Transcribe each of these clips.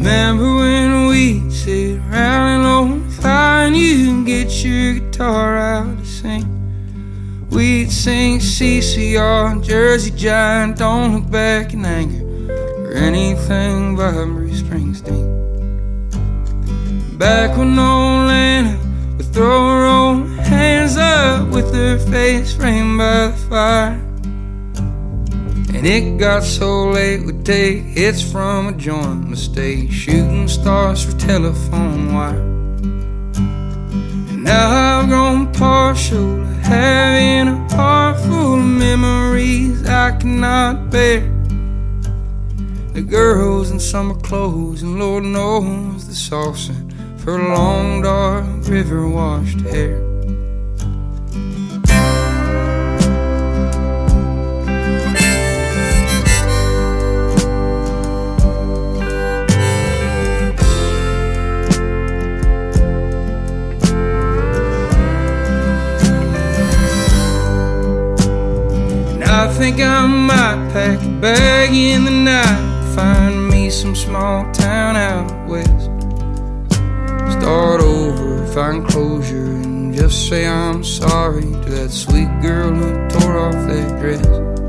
Remember when we'd sit around and open fire and you'd get your guitar out to sing? We'd sing CCR, Jersey Giant, Don't Look Back in Anger, or anything by Bruce Springsteen. Back when old Lana would throw her own hands up with her face framed by the fire, and it got so late we'd take hits from a joint mistake, shooting stars for telephone wire. And now I've grown partial to having a heart full of memories I cannot bear. The girls in summer clothes and Lord knows the soft scent for long dark river washed hair. I think I might pack a bag in the night, find me some small town out west, start over, find closure, and just say I'm sorry to that sweet girl who tore off that dress.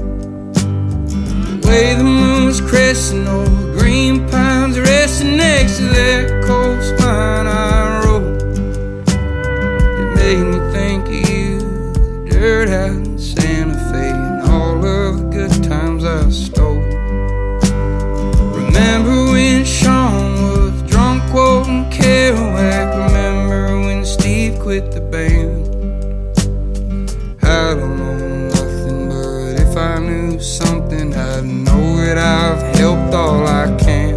The way the moon's crescent over green pines, resting next to that coastline I rode, it made me think of you, the dirt out in Santa Fe, all of the good times I stole. Remember when Sean was drunk quoting Kerouac? Remember when Steve quit the band? I don't know nothing, but if I knew something, I'd know that I've helped all I can.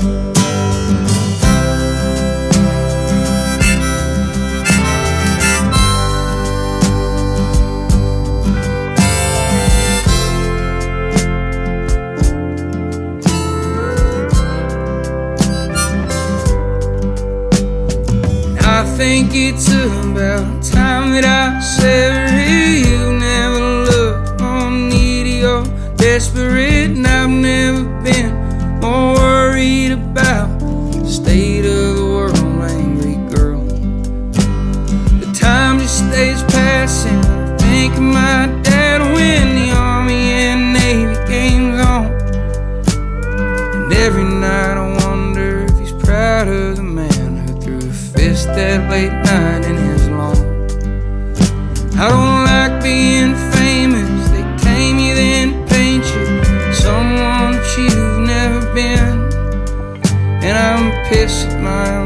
I think it's about time that I sever you. Never looked more needy or desperate, and I've never been more worried about the state of the world, angry girl. The time just stays passing. I think of my dad when the Army and Navy game's on, and every night I wonder if he's proud of the man that late night in his lawn. I don't like being famous. They tame you then paint you someone that you've never been, and I'm pissed at my